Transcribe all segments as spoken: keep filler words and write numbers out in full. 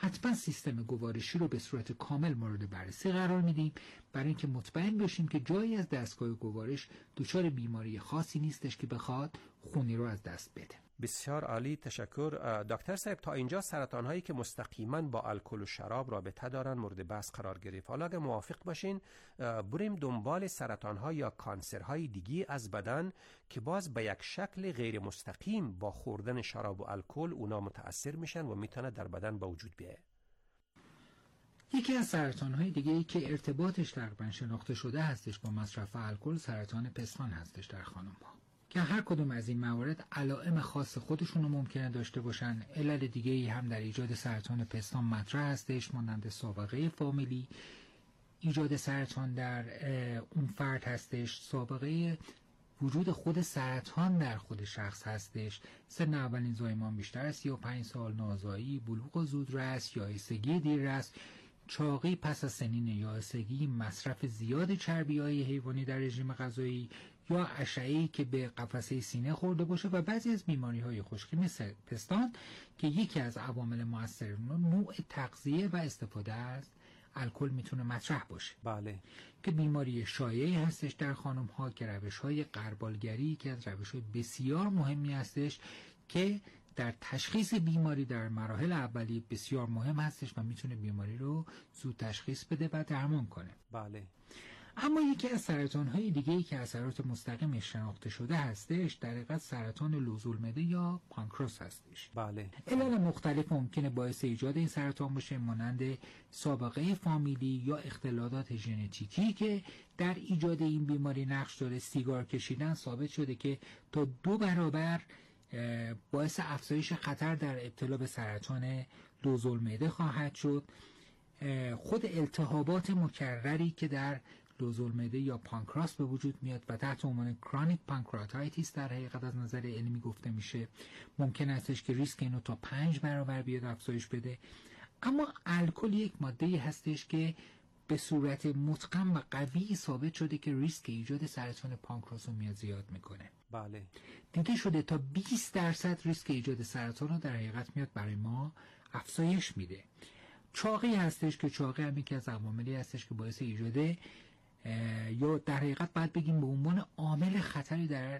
حتما سیستم گوارشی رو به صورت کامل مورد بررسی قرار میدیم برای اینکه مطمئن بشیم که جایی از دستگاه گوارش دچار بیماری خاصی نیستش که بخواد خونی رو از دست بده. بسیار عالی، تشکر. دکتر صاحب تا اینجا سرطان هایی که مستقیما با الکل و شراب رابطه دارن مورد بحث قرار گرفت. حالا اگه موافق باشین بریم دنبال سرطان ها یا کانسر های دیگی از بدن که باز به یک شکل غیر مستقیم با خوردن شراب و الکل اونا متاثر میشن و میتونه در بدن به وجود بیاد. یکی از سرطان های دیگه‌ای که ارتباطش تقریبا شناخته شده هستش با مصرف الکل سرطان پستان هستش در خانم ها که هر کدوم از این موارد علائم خاص خودشون رو ممکنه داشته باشن. علل دیگه‌ای هم در ایجاد سرطان پستان مطرح هستش مانند سابقه فامیلی ایجاد سرطان در اون فرد هستش، سابقه وجود خود سرطان در خود شخص هستش، سن اولین زایمان بیشتر از سی و پنج سال، نازایی، بلوغ زودرس، یائسگی دیررس، چاقی پس از سنین یائسگی، مصرف زیاد چربی‌های حیوانی در رژیم غذایی یا اشعه‌ای که به قفسه سینه خورده باشه و بعضی از بیماری‌های خشکی مثل پستان که یکی از عوامل مؤثر نوع تغذیه و استفاده از الکل میتونه مطرح باشه. بله. که بیماری شایعی هستش در خانم ها که روش های غربالگری که از روش های بسیار مهمی هستش که در تشخیص بیماری در مراحل اولیه بسیار مهم هستش و میتونه بیماری رو زود تشخیص بده و درمان کنه. بله. اما یکی از سرطان های دیگه‌ای که اثرات مستقیمش شناخته شده هستش در حقیقت سرطان لوزالمعده یا پانکراس هستش. بله. علل مختلف ممکنه باعث ایجاد این سرطان باشه مانند سابقه فامیلی یا اختلالات ژنتیکی که در ایجاد این بیماری نقش داره. سیگار کشیدن ثابت شده که تا دو برابر باعث افزایش خطر در ابتلا به سرطان لوزالمعده خواهد شد. خود التهابات مکرری که در لوزالمعده یا پانکراس به وجود میاد و تحت عنوان کرونیک پانکراتایتیس در حقیقت از نظر علمی گفته میشه ممکن استش که ریسک اینو تا پنج برابر بیاد افزایش بده. اما الکل یک ماده‌ای هستش که به صورت متقن و قوی ثابت شده که ریسک ایجاد سرطان پانکراس رو میاد زیاد میکنه. بله. دیده شده تا بیست درصد ریسک ایجاد سرطان رو در حقیقت میاد برای ما افزایش میده. چاقی هستش که چاقی هم یکی از عواملی هستش که باعث ایجاد یا در حقیقت باید بگیم به عنوان عامل خطری در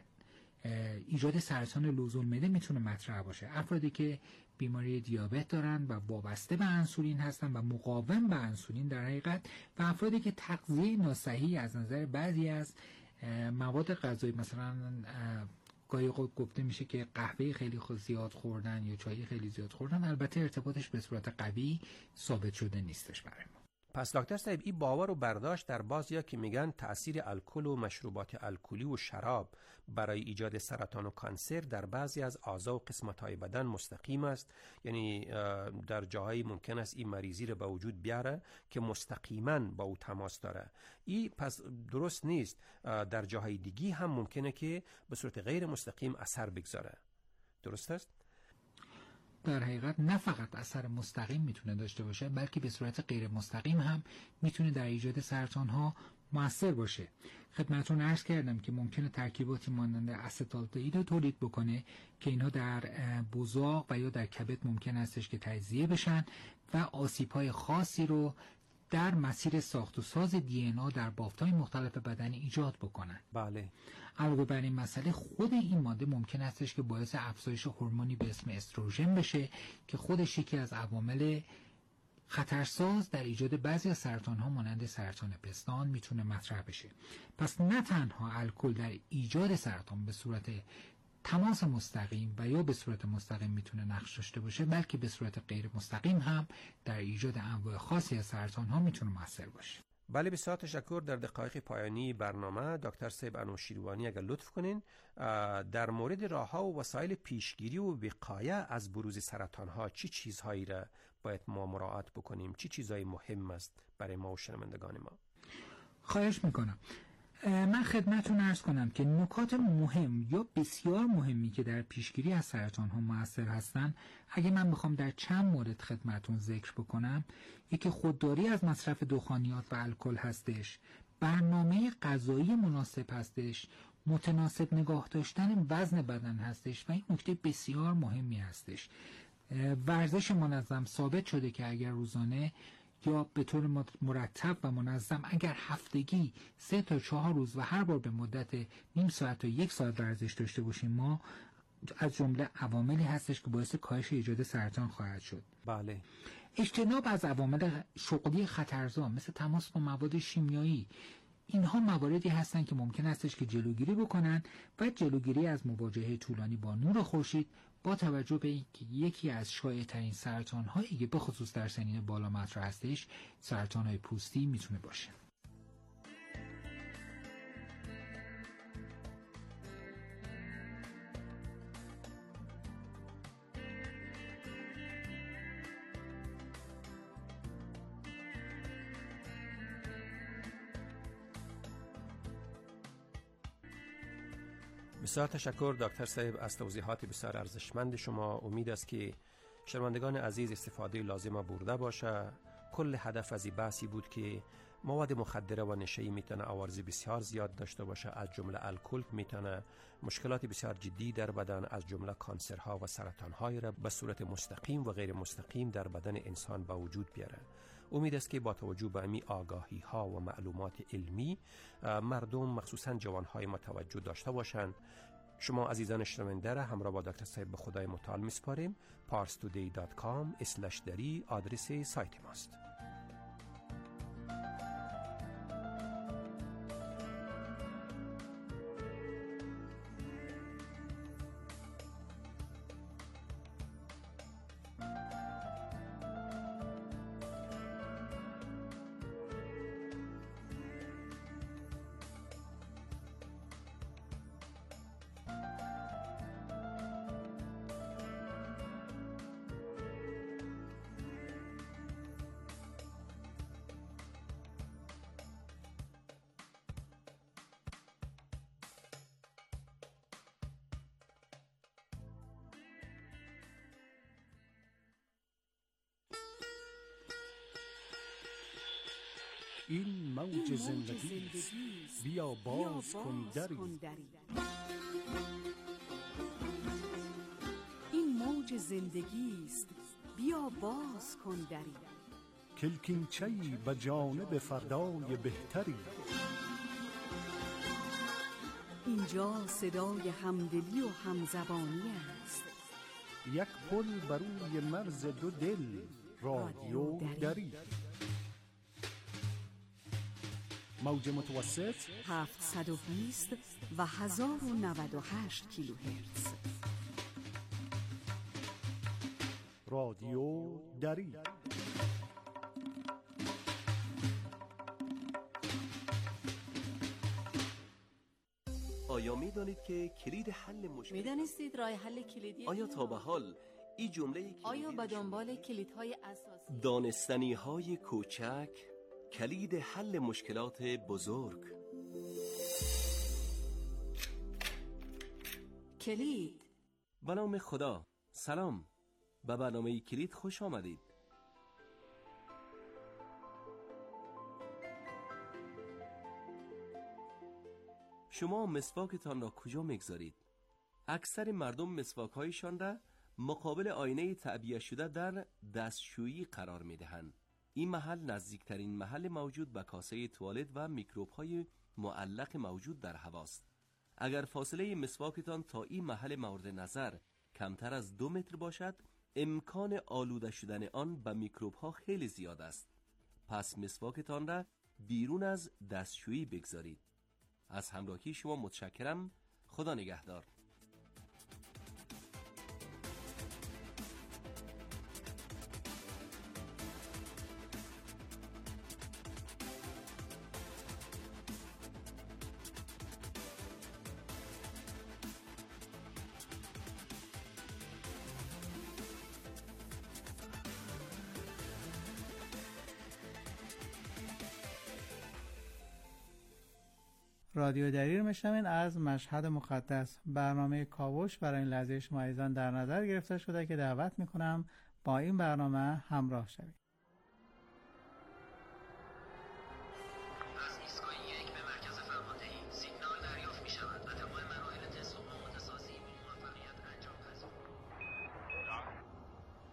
ایجاد سرطان لوزالمعده میتونه مطرح باشه. افرادی که بیماری دیابت دارن و وابسته به انسولین هستن و مقاوم به انسولین در حقیقت و افرادی که تغذیه ناصحیح از نظر بعضی از مواد غذایی مثلا گاهی گفته میشه که قهوه خیلی زیاد خوردن یا چای خیلی زیاد خوردن البته ارتباطش به صورت قوی ثابت شده نیستش برای ما. پس دکتر صاحب این باور و برداشت در بعضیا که میگن تأثیر الکل و مشروبات الکلی و شراب برای ایجاد سرطان و کانسر در بعضی از اعضا و قسمت‌های بدن مستقیم است، یعنی در جاهایی ممکن است این مریضی رو به وجود بیاره که مستقیما با او تماس داره. این پس درست نیست. در جاهای دیگی هم ممکنه که به صورت غیر مستقیم اثر بگذاره. درست است؟ در حقیقت نه فقط اثر مستقیم میتونه داشته باشه بلکه به صورت غیر مستقیم هم میتونه در ایجاد سرطان ها مؤثر باشه. خدمتتون عرض کردم که ممکنه ترکیباتی مانند استالدهید رو تولید بکنه که اینها در بزاق و یا در کبد ممکن استش که تجزیه بشن و آسیب‌های خاصی رو در مسیر ساخت و ساز دی ان ای در بافت‌های مختلف بدن ایجاد بکنن. بله. علاوه بر این مسئله خود این ماده ممکن استش که باعث افزایش هورمونی به اسم استروژن بشه که خودش یکی از عوامل خطرساز در ایجاد بعضی از سرطان‌ها مانند سرطان پستان میتونه مطرح بشه. پس نه تنها الکل در ایجاد سرطان به صورت تماس مستقیم و یا به صورت مستقیم میتونه نقش داشته باشه بلکه به صورت غیر مستقیم هم در ایجاد انواع خاصی از سرطان ها میتونه مؤثر باشه. بله بسیار تشکر. در دقایق پایانی برنامه دکتر صاحب انوشیروانی اگر لطف کنین در مورد راه‌ها و وسایل پیشگیری و وقایه از بروز سرطان ها چی چیزهایی را باید ما مراعات بکنیم، چی چیزهایی مهم است برای ما و شنوندگان ما؟ خواهش میکنم. من خدمتتون عرض کنم که نکات مهم یا بسیار مهمی که در پیشگیری از سرطان ها مؤثر هستن اگه من بخوام در چند مورد خدمتتون ذکر بکنم، یکی خودداری از مصرف دخانیات و الکل هستش، برنامه غذایی مناسب هستش، متناسب نگاه داشتن وزن بدن هستش و این نکته بسیار مهمی هستش. ورزش منظم ثابت شده که اگر روزانه یا به طور مرتب و منظم اگر هفتگی سه تا چهار روز و هر بار به مدت نیم ساعت تا یک ساعت ورزش داشته باشیم، ما از جمله عواملی هستش که باعث کاهش ایجاد سرطان خواهد شد. بله. اجتناب از عوامل شغلی خطرزا مثل تماس با مواد شیمیایی، اینها مواردی هستن که ممکن استش که جلوگیری بکنن و جلوگیری از مواجهه طولانی با نور خورشید با توجه به اینکه یکی از شایع‌ترین سرطان‌هایی که به خصوص در سنین بالا مطرح هستش سرطان‌های پوستی میتونه باشه. بسیار تشکر دکتر صاحب از توضیحات بسیار ارزشمند شما. امید است که شنوندگان عزیز استفاده لازمه برده باشه. کل هدف از این بحثی بود که مواد مخدره و نشه‌ای میتونه عوارض بسیار زیاد داشته باشه، از جمله الکل میتونه مشکلات بسیار جدی در بدن از جمله کانسرها و سرطان‌های را به صورت مستقیم و غیر مستقیم در بدن انسان به وجود بیاره. امید است که با توجه به امی آگاهی ها و معلومات علمی مردم مخصوصا جوانهای متوجه داشته باشند. شما عزیزان شنونده را همراه با دکتر صاحب به خدای متعال میسپاریم. پارس تودی دات کام اسلش دری آدرس سایت ماست. این موج زندگی است، بیا باز کن دری. این موج زندگی است، بیا باز کن دری. کلکینچه‌ای به جانب فردای بهتری. اینجا صدای همدلی و همزبانی است. یک پل بر روی مرز دو دل، رادیو دری. موج متوسط هفتصد و بیست و هزار و نود و هشت کیلوهرتز. رادیو دری. آیا می دانید که کلید حل مشکل؟ می دانستید راه حل کلیدی؟ آیا تا به حال این جمله آیا به دنبال کلیدهای اساسی؟ دانستنی های کوچک کلید حل مشکلات بزرگ. کلید. به نام خدا. سلام، به برنامه کلید خوش آمدید. شما مسواکتان را کجا میگذارید؟ اکثر مردم مسواکهایشان را مقابل آینه تعبیه شده در دستشویی قرار میدهند. این محل نزدیکترین محل موجود به کاسه توالت و میکروب‌های معلق موجود در هواست. اگر فاصله مسواکتان تا این محل مورد نظر کمتر از دو متر باشد، امکان آلوده شدن آن به میکروب‌ها خیلی زیاد است. پس مسواکتان را بیرون از دستشویی بگذارید. از همراهی شما متشکرم. خدا نگهدار. رادیو دری رو میشنوین از مشهد مقدس. برنامه کاوش برای این لحظه شما عزیزان در نظر گرفته شده که دعوت میکنم با این برنامه همراه شوید. از ایستگاه یک به مرکز فرماندهی سیگنال دریافت می شود و تمام مراحل تست و آماده سازی با موفقیت انجام پذیر.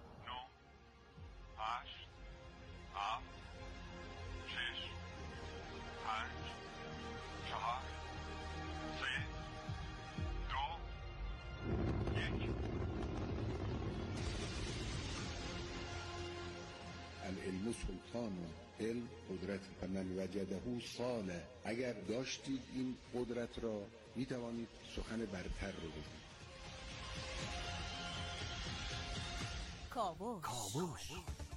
العلم سلطان و علم قدرت و من وجده صالح. اگر داشتید این قدرت را می توانید سخن برتر رو بگید. کاوش. کاوش.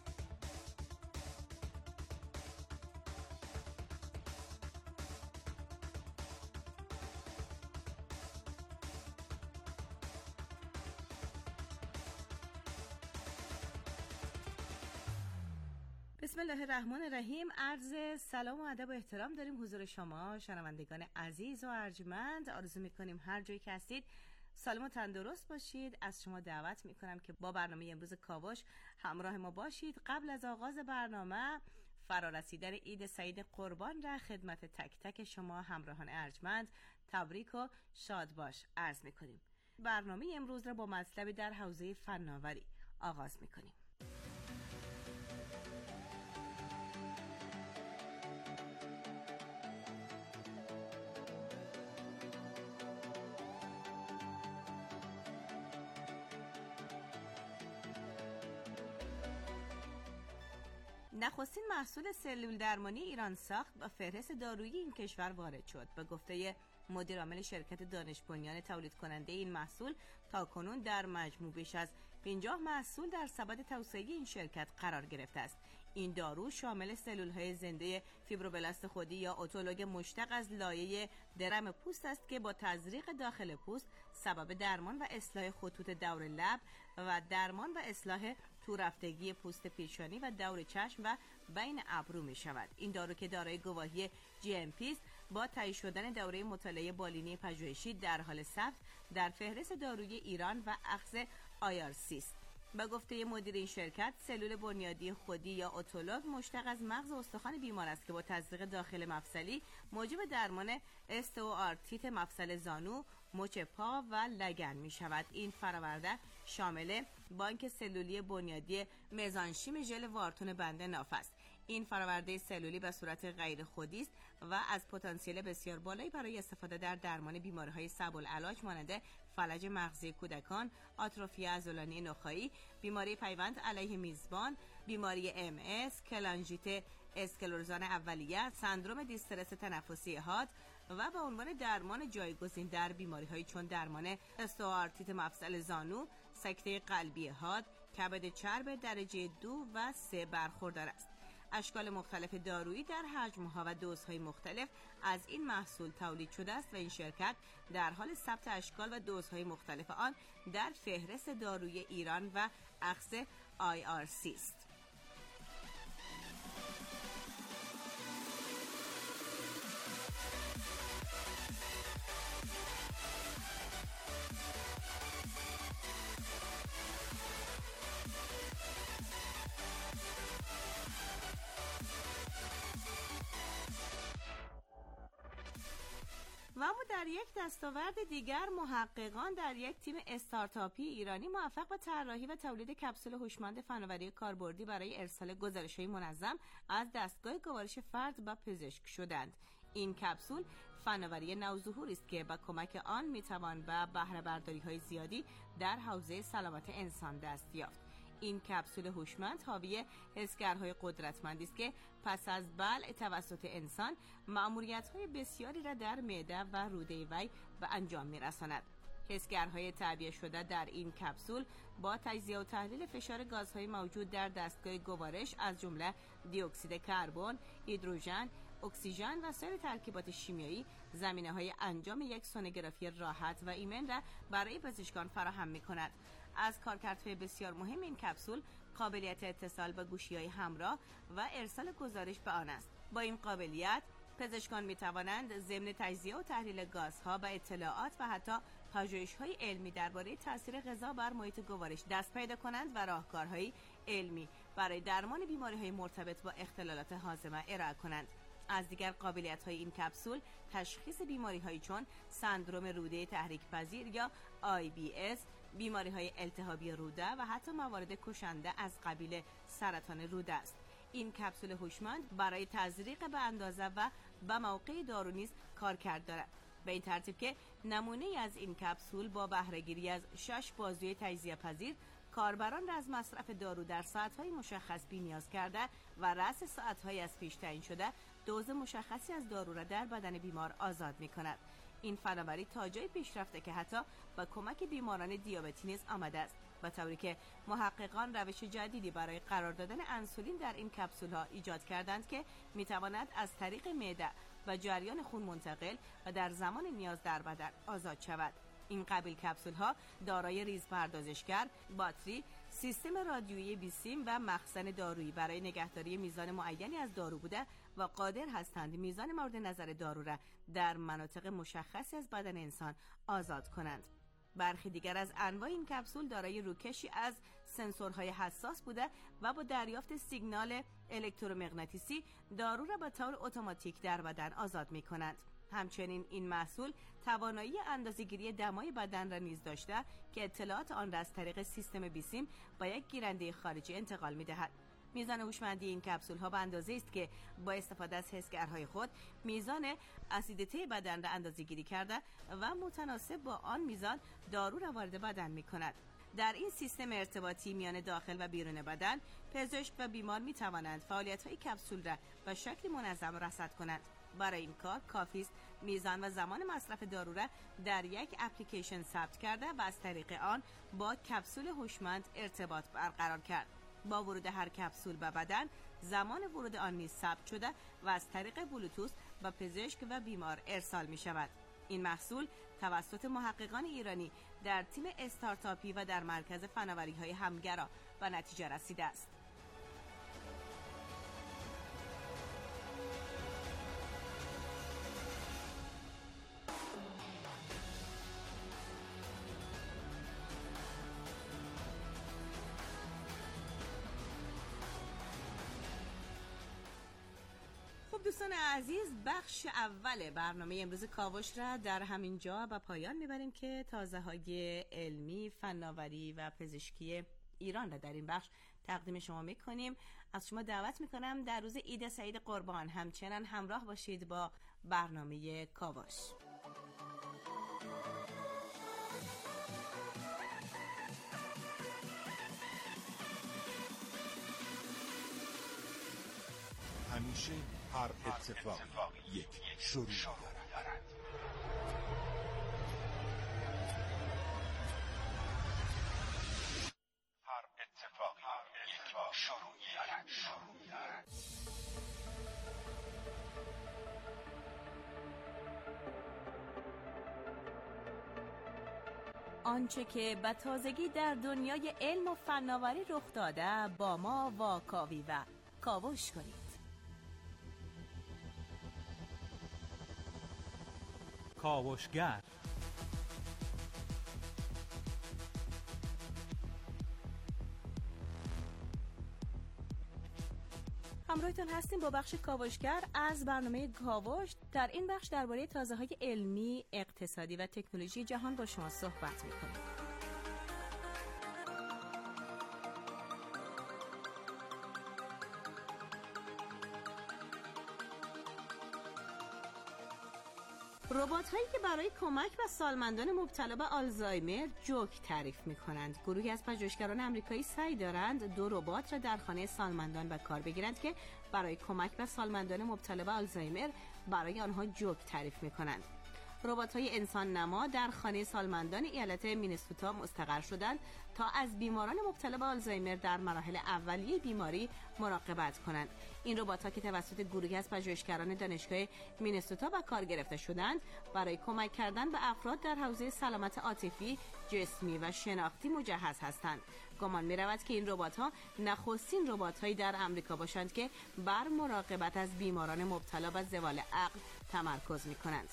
بسم الله الرحمن الرحیم. عرض سلام و ادب و احترام داریم حضور شما شنوندگان عزیز و ارجمند. آرزو میکنیم هر جایی که هستید سالم و تندرست باشید. از شما دعوت میکنم که با برنامه امروز کاوش همراه ما باشید. قبل از آغاز برنامه فرارسیدن عید سعید قربان را خدمت تک تک شما همراهان ارجمند تبریک و شاد باش عرض میکنیم. برنامه امروز را با مطلبی در حوزه فناوری آغاز میکنیم. نخستین محصول سلول درمانی ایران ساخت با فهرست دارویی این کشور وارد شد. به گفته مدیر عامل شرکت دانش بنیان تولید کننده این محصول، تاکنون در مجموع بیش از پنجاه محصول در سبد توسعه این شرکت قرار گرفته است. این دارو شامل سلول‌های زنده فیبروبلاست خودی یا اتولوگ مشتق از لایه درم پوست است که با تزریق داخل پوست سبب درمان و اصلاح خطوط دور لب و درمان و اصلاح تو رفتگی پوست پیشانی و دور چشم و بین ابرو می شود. این دارو که دارای گواهی جی ام پی است، با تایید شدن دوره مطالعه بالینی پژوهشی در حال ثبت در فهرست دارویی ایران و اخذ آی آر سی است. به گفته مدیر این شرکت، سلول بنیادی خودی یا اتولوگ مشتق از مغز استخوان بیمار است که با تزریق داخل مفصلی موجب درمان استئوآرتیت مفصل زانو، مچ پا و لگن می شود. این فراورده شامل بانک سلولی بنیادی مزانشیم ژل وارتون بند ناف است. این فراورده سلولی به صورت غیر خودی است و از پتانسیل بسیار بالایی برای استفاده در درمان بیماری‌های صعب العلاج مانند فلج مغزی کودکان، آتروفی عضلانی نخاعی، بیماری پیوند علیه میزبان، بیماری ام اس، کلانژیت اسکلروزان اولیه، سندروم دیسترس تنفسی حاد و به عنوان درمان جایگزین در بیماری‌های چون درمان استئوآرتیت مفصل زانو، سکته قلبی حاد، کبد چرب درجه دو و سه برخوردار است. اشکال مختلف دارویی در حجم‌ها و دوزهای مختلف از این محصول تولید شده است و این شرکت در حال ثبت اشکال و دوزهای مختلف آن در فهرست دارویی ایران و اخذ آی آر سی است. و اما در یک دستاورد دیگر، محققان در یک تیم استارتاپی ایرانی موفق به طراحی و تولید کپسول هوشمند فناوری کاربردی برای ارسال گزارش‌های منظم از دستگاه گوارش فرد و پزشک شدند. این کپسول فناوری نوظهوری است که با کمک آن میتوان به بهره برداری‌های زیادی در حوزه سلامت انسان دست یافت. این کپسول هوشمند حاوی حسگرهای قدرتمندی است که پس از بلع توسط انسان مأموریت‌های بسیاری را در معده و روده وی به انجام می‌رساند. حسگرهای تعبیه شده در این کپسول با تجزیه و تحلیل فشار گازهای موجود در دستگاه گوارش از جمله دی اکسید کربن، هیدروژن، اکسیژن و سایر ترکیبات شیمیایی زمینه‌های انجام یک سونوگرافی راحت و ایمن را برای پزشکان فراهم می‌کند. از کارکردهای بسیار مهم این کپسول قابلیت اتصال با گوشی‌های همراه و ارسال گزارش به آن است. با این قابلیت پزشکان می‌توانند ضمن تجزیه و تحلیل گازها و اطلاعات و حتی پژوهش‌های علمی درباره تاثیر غذا بر محیط گوارش دست پیدا کنند و راهکارهای علمی برای درمان بیماری‌های مرتبط با اختلالات هاضمه ارائه کنند. از دیگر قابلیت‌های این کپسول تشخیص بیماری‌هایی چون سندروم روده تحریک پذیر یا آی بی اس، بیماری‌های التهابی روده و حتی موارد کشنده از قبیل سرطان روده است. این کپسول هوشمند برای تزریق به اندازه و به موقع دارو نیز کارکرد دارد. به این ترتیب که نمونه از این کپسول با بهره‌گیری از شش بازوی تجزیه پذیر کاربران را از مصرف دارو در ساعت‌های مشخص بی‌نیاز کرده و رأس ساعت‌های از پیش تعیین شده دوز مشخصی از دارو را در بدن بیمار آزاد می‌کند. این فناوری تا جایی پیش رفته که حتی با کمک بیماران دیابتی نیز آمده است، به طوری که محققان روش جدیدی برای قرار دادن انسولین در این کپسول‌ها ایجاد کردند که می‌تواند از طریق معده و جریان خون منتقل و در زمان نیاز در بدن آزاد شود. این قبیل کپسول‌ها دارای ریز پردازشگر، باتری، سیستم رادیویی بیسیم و مخزن دارویی برای نگهداری میزان معینی از دارو بوده و قادر هستند میزان مورد نظر دارو را در مناطق مشخصی از بدن انسان آزاد کنند. برخی دیگر از انواع این کپسول دارای روکشی از سنسورهای حساس بوده و با دریافت سیگنال الکترومغناطیسی دارو را به طور اتوماتیک در بدن آزاد می کنند. همچنین این محصول توانایی اندازه‌گیری دمای بدن را نیز داشته که اطلاعات آن را از طریق سیستم بیسیم با یک گیرنده خارجی انتقال می دهد. میزان هوشمندی این کپسول ها به اندازه است که با استفاده از حسگرهای خود میزان اسیدته بدن را اندازه‌گیری کرده و متناسب با آن میزان دارو را وارد بدن می کند. در این سیستم ارتباطی میان داخل و بیرون بدن، پزشک و بیمار می توانند فعالیت‌های کپسول را به شکل منظم رصد کنند. برای این کار کافی است میزان و زمان مصرف دارو را در یک اپلیکیشن ثبت کرده و از طریق آن با کپسول هوشمند ارتباط برقرار کرد. با ورود هر کپسول به بدن، زمان ورود آن نیز ثبت شده و از طریق بلوتوث به پزشک و بیمار ارسال می شود. این محصول توسط محققان ایرانی در تیم استارتاپی و در مرکز فناوری‌های همگرا به نتیجه رسیده است. دوستان عزیز، بخش اول برنامه امروز کاوش را در همین جا به پایان میبریم که تازه های علمی، فناوری و پزشکی ایران را در این بخش تقدیم شما میکنیم. از شما دعوت میکنم در روز عید سعید قربان همچنان همراه باشید با برنامه کاوش. همیشه هر اتفاق یک شروع دارد. هر اتفاق یک شروع دارد. آنچه که به تازگی در دنیای علم و فناوری رخ داده با ما واکاوی و کاوش کنید. کاوشگر همراهتون هستیم با بخش کاوشگر از برنامه کاوش. در این بخش درباره تازه‌های علمی، اقتصادی و تکنولوژی جهان با شما صحبت می‌کنیم. ربات هایی که برای کمک به سالمندان مبتلا به آلزایمر جوک تعریف می کنند. گروهی از پژوهشگران آمریکایی سعی دارند دو ربات را در خانه سالمندان به کار بگیرند که برای کمک به سالمندان مبتلا به آلزایمر برای آنها جوک تعریف می کنند. ربات‌های انسان نما در خانه سالمندان ایالت مینسوتا مستقر شدند تا از بیماران مبتلا به آلزایمر در مراحل اولیه بیماری مراقبت کنند. این ربات‌ها که توسط گروهی از پژوهشگران دانشگاه مینسوتا به کار گرفته شدند برای کمک کردن به افراد در حوزه سلامت عاطفی، جسمی و شناختی مجهز هستند. گمان می‌رود که این ربات‌ها نخستین ربات‌هایی در آمریکا باشند که بر مراقبت از بیماران مبتلا به زوال عقل تمرکز می‌کنند.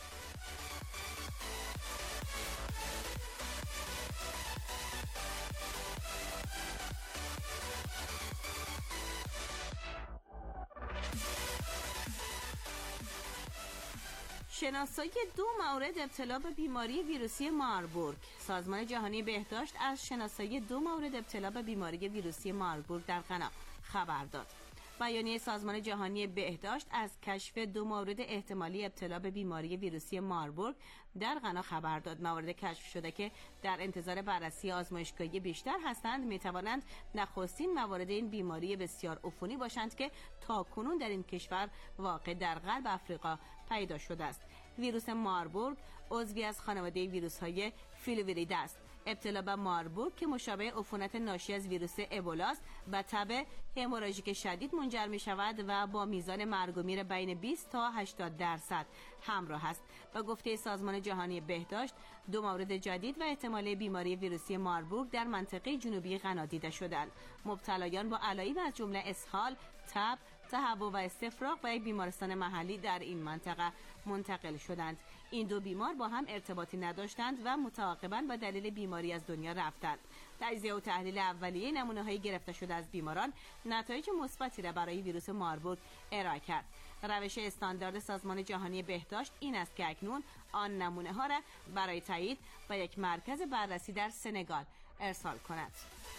شناسایی دو مورد ابتلا به بیماری ویروسی ماربورگ. سازمان جهانی بهداشت از شناسایی دو مورد ابتلا به بیماری ویروسی ماربورگ در غنا خبر داد. بیانیه سازمان جهانی بهداشت از کشف دو مورد احتمالی ابتلا به بیماری ویروسی ماربورگ در غنا خبر داد. موارد کشف شده که در انتظار بررسی آزمایشگاهی بیشتر هستند میتوانند نخستین موارد این بیماری بسیار عفونی باشند که تاکنون در این کشور واقع در غرب آفریقا پیدا شده است. ویروس ماربورگ عضوی از خانواده ویروس‌های فیلوویریده است. ابتلا به ماربورگ که مشابه عفونت ناشی از ویروس ابولا است به تب هموراژیک شدید منجر می شود و با میزان مرگ و میر بین بیست تا هشتاد درصد همراه است. به گفته سازمان جهانی بهداشت دو مورد جدید و احتمال بیماری ویروسی ماربورگ در منطقه جنوبی غنا دیده شدند. مبتلایان با علائم از جمله اسهال، تب، تهوع و استفراغ به یک بیمارستان محلی در این منطقه منتقل شدند. این دو بیمار با هم ارتباطی نداشتند و متعاقباً به دلیل بیماری از دنیا رفتند. تجزیه و تحلیل اولیه نمونه‌های گرفته شده از بیماران نتایج مثبتی را برای ویروس ماربورگ ارائه کرد. روش استاندارد سازمان جهانی بهداشت این است که اکنون آن نمونه‌ها را برای تایید به یک مرکز بررسی در سنگال ارسال کند.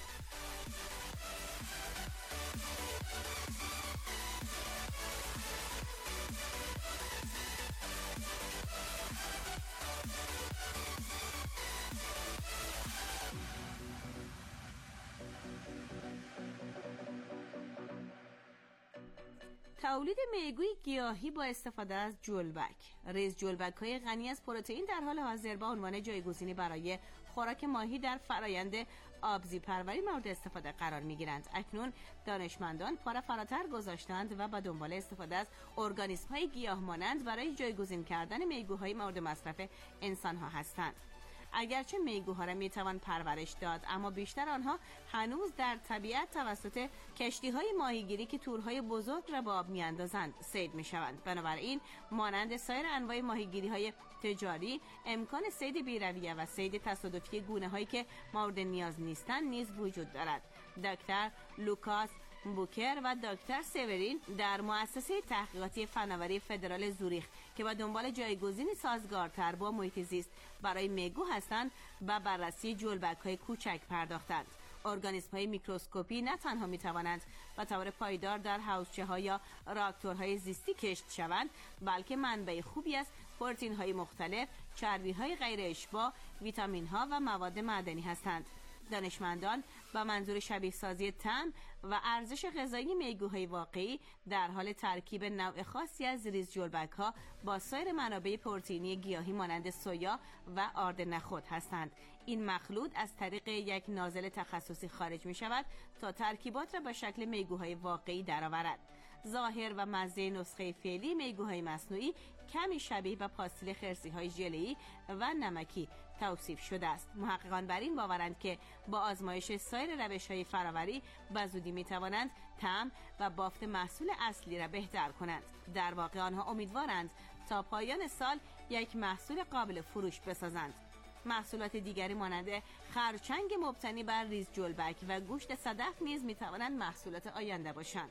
تولید میگوی گیاهی با استفاده از جلبک. ریز جلبک‌های غنی از پروتئین در حال حاضر با عنوان جایگزینی برای خوراک ماهی در فرایند آبزی پروری مورد استفاده قرار می‌گیرند. اکنون دانشمندان پا را فراتر گذاشتند و به دنبال استفاده از ارگانیسم‌های گیاه مانند برای جایگزین کردن میگوهای مورد مصرف انسان‌ها هستند. اگرچه میگوها را میتوان پرورش داد، اما بیشتر آنها هنوز در طبیعت توسط کشتی‌های ماهیگیری که تورهای بزرگ را به آب میاندازند صید میشوند. بنابراین مانند سایر انواع ماهیگیری‌های تجاری امکان صید بی‌رویه و صید تصادفی گونه‌هایی که مورد نیاز نیستند نیز وجود دارد. دکتر لوکاس بوکر و دکتر سیورین در مؤسسه تحقیقاتی فناوری فدرال زوریخ که با دنبال جایگزینی سازگارتر با محیط زیست برای میگو هستند و بررسی جلبک‌های کوچک پرداختند. ارگانیسم‌های میکروسکوپی نه تنها می‌توانند به طور پایدار در حوضچه‌ها یا راکتورهای زیستی کشت شوند، بلکه منبع خوبی از پروتئین‌های مختلف، چربی‌های غیر اشباع، ویتامین‌ها و مواد معدنی هستند. دانشمندان با منظور شبیه سازی طعم و ارزش غذایی میگوهای واقعی در حال ترکیب نوع خاصی از ریز جلبک‌ها با سایر منابع پروتئینی گیاهی مانند سویا و آرد نخود هستند. این مخلوط از طریق یک نازل تخصصی خارج می شود تا ترکیبات را به شکل میگوهای واقعی درآورد. ظاهر و مزه نسخه فعلی میگوهای مصنوعی کمی شبیه به پاستیل خرسی‌های ژله‌ای و نمکی توصیف شده است. محققان بر این باورند که با آزمایش سایر روش‌های فراوری به زودی می‌توانند طعم و بافت محصول اصلی را بهتر کنند. در واقع آنها امیدوارند تا پایان سال یک محصول قابل فروش بسازند. محصولات دیگری مانند خرچنگ مبتنی بر ریز جلبک و گوشت صدف نیز می‌توانند محصولات آینده باشند.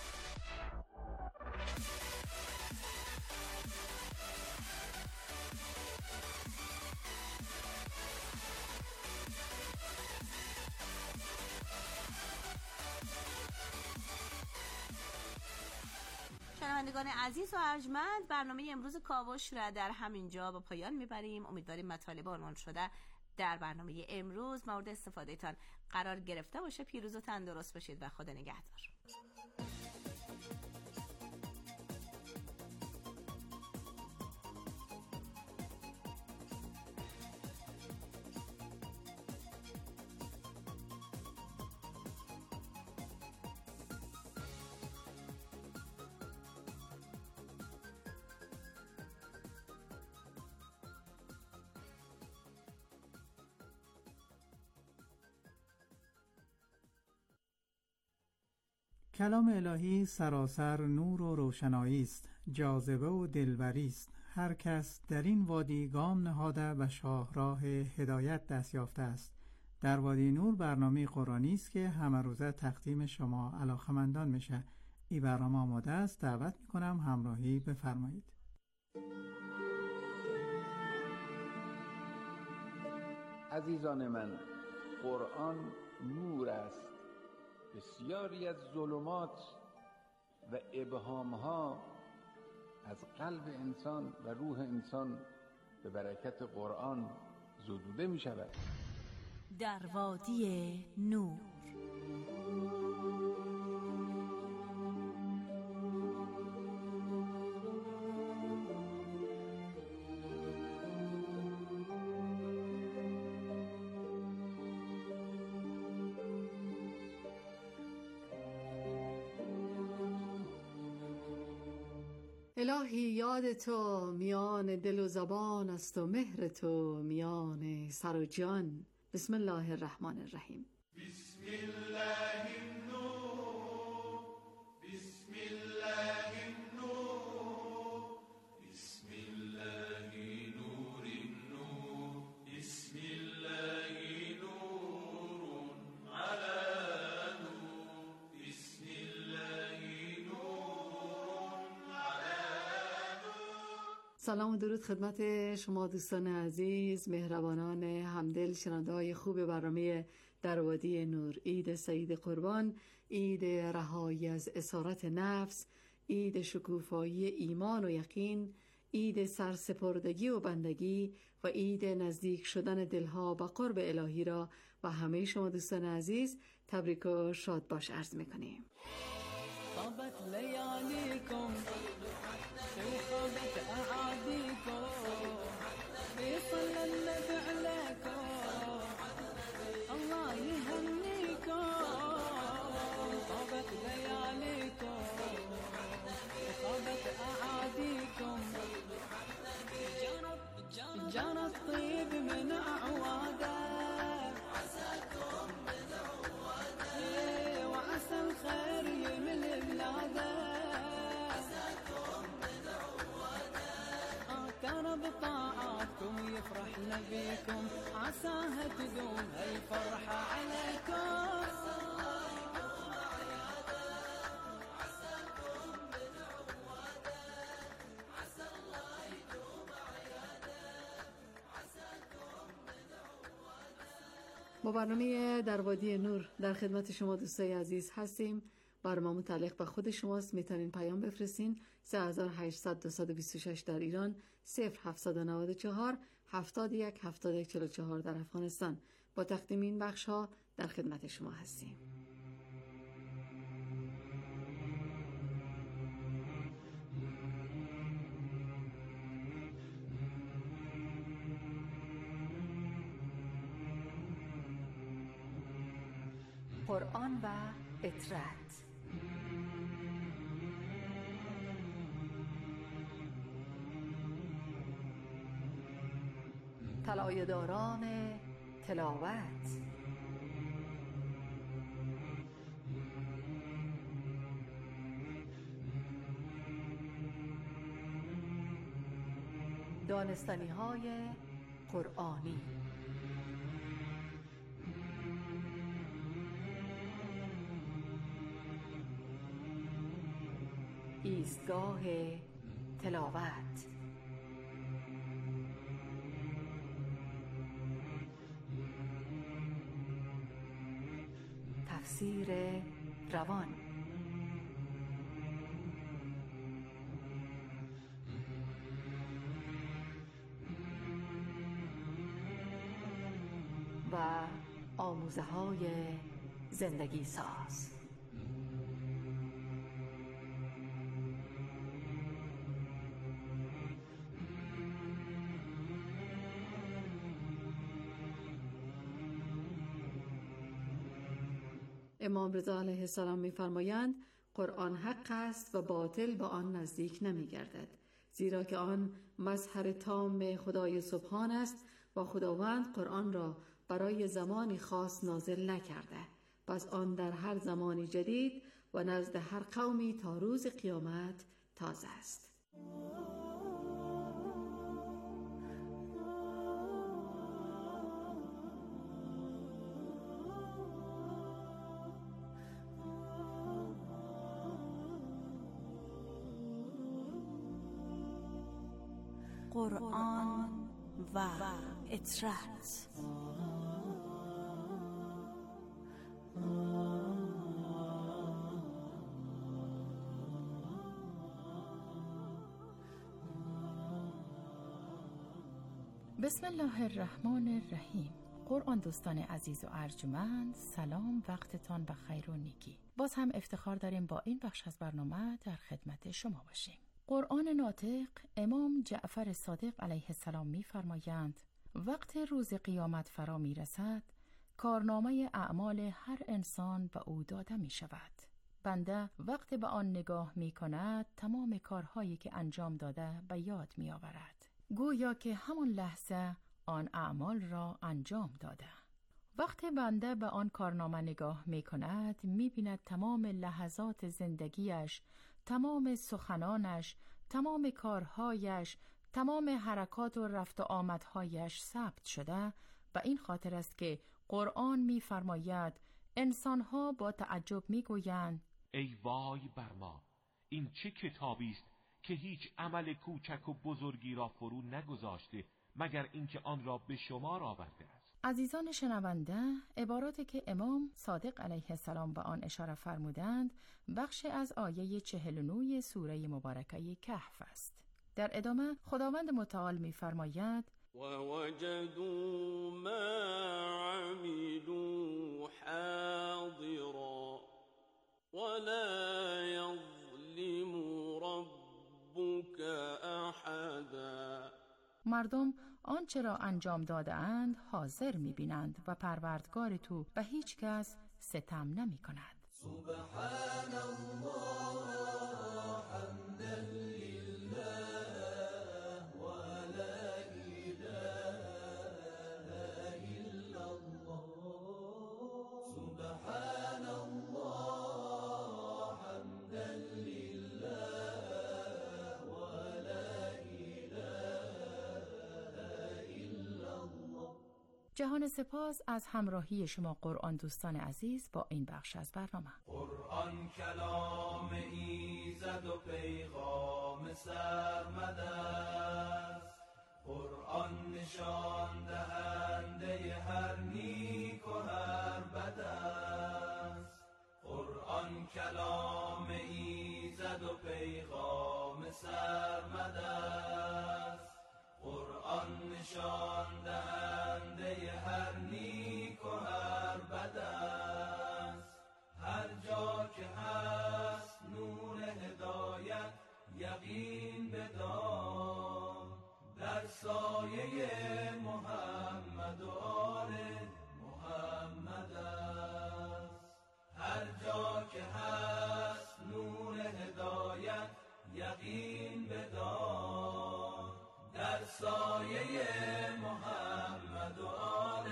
شنوندگان عزیز و ارجمند، برنامه امروز کاوش را در همین جا به پایان میبریم. امیدواریم مطالب عنوان شده در برنامه امروز مورد استفاده تان قرار گرفته باشه. پیروز و تندرست باشید و خدا نگهدار. کلام الهی سراسر نور و روشنایی است، جاذبه و دلبری است. هر کس در این وادی گام نهاده به شاهراه هدایت دست یافته است. در وادی نور برنامه قرآنی است که همه روزه تقدیم شما علاقه‌مندان میشه. این برنامه آماده است. دعوت میکنم همراهی بفرمایید. عزیزان من، قرآن نور است. بسیاری از ظلمات و ابهامها از قلب انسان و روح انسان به برکت قرآن زدوده می شود. در وادی نور. الهی یاد تو میان دل و زبان است و مهر تو میان سر و جان. بسم الله الرحمن الرحیم. بسم الله النور، بسم الله النور، بسم الله نور النور، بسم الله نور على نور، بسم الله نور على نور. سلام و درود خدمت شما دوستان عزیز، مهربانان همدل، شنونده‌های خوب برنامه در وادی نور. عید سعید قربان، عید رهایی از اسارت نفس، عید شکوفایی ایمان و یقین، عید سرسپردگی و بندگی و عید نزدیک شدن دلها به قرب الهی را و همه شما دوستان عزیز تبریک و شاد باش عرض می‌کنیم. طابت لياليكم وخابت أعاديكم بيصل النبي عليكم الله يهنيكم. طابت لياليكم وخابت أعاديكم جانا الطيب من أعواده عساكم من عواده وعسى الخير يمل بلاده عساكم من عواده كان بطاعاتكم يفرح نبيكم عساها تدوم هالفرحة عليكم. با برنامه در وادی نور در خدمت شما دوستای عزیز هستیم. برنامه متعلق به خود شماست. میتونین پیام بفرستین سه هزار و هشتصد دویست و بیست و شش در ایران، صفر هفتصد و نود و چهار هفتاد و یک هفتاد و یک چهل و چهار در افغانستان. با تقدیم این بخش ها در خدمت شما هستیم. قرآن و اطرت. طلایه‌داران تلاوت. دانستنی‌های قرآنی. ایستگاه تلاوت. تفسیر روان. و آموزه های زندگی ساز. امام رضا علیه السلام می‌فرمایند قرآن حق است و باطل به آن نزدیک نمی‌گردد، زیرا که آن مظهر تام خدای سبحان است و خداوند قرآن را برای زمانی خاص نازل نکرده، پس آن در هر زمانی جدید و نزد هر قومی تا روز قیامت تازه است. قرآن و اطرت. بسم الله الرحمن الرحیم. قرآن دوستان عزیز و ارجمند، سلام، وقتتان بخیر و نیکی. باز هم افتخار داریم با این بخش از برنامه در خدمت شما باشیم. قرآن ناطق امام جعفر صادق علیه السلام می فرمایند وقت روز قیامت فرا می رسد، کارنامه اعمال هر انسان به او داده می شود. بنده وقت به آن نگاه می کند تمام کارهایی که انجام داده به یاد می آورد، گویا که همان لحظه آن اعمال را انجام داده. وقتی بنده به آن کارنامه نگاه می کند می بیند تمام لحظات زندگیش، تمام سخنانش، تمام کارهایش، تمام حرکات و رفت و آمدهایش ثبت شده. به این خاطر است که قرآن می فرماید انسانها با تعجب می گویند ای وای بر ما، این چه کتابی است که هیچ عمل کوچک و بزرگی را فرو نگذاشته مگر اینکه آن را به شمار آورده است. عزیزان شنونده، عباراتی که امام صادق علیه السلام به آن اشاره فرمودند بخش از آیه چهل و نه سوره مبارکه کهف است. در ادامه خداوند متعال می فرماید وَوَجَدُوا مَا عَمِلُوا حَاضِرًا وَلَا يَظْلِمُ رَبُّكَ أَحَدًا. مردم آنچه را انجام داده اند حاضر می بینند و پروردگار تو به هیچ کس ستم نمی کند. سبحان الله حمدا لله و لا اله الا الله. سبحان الله حمدا لله و لا اله الا الله. جهان سپاس از همراهی شما قرآن دوستان عزیز با این بخش از برنامه. قرآن کلام ایزد و پیغام سرمد است. قرآن نشان دهنده هر نیک و هر بد است. قرآن کلام ایزد و پیغام سرمد است. قرآن نشان دهنده هر نیک و هر بد است. هر جا که هست نور هدایت یقین بدان. در سایه محمد و آل محمد است. هر جا که هست نور هدایت یقین بدان. در سایه محمد و آل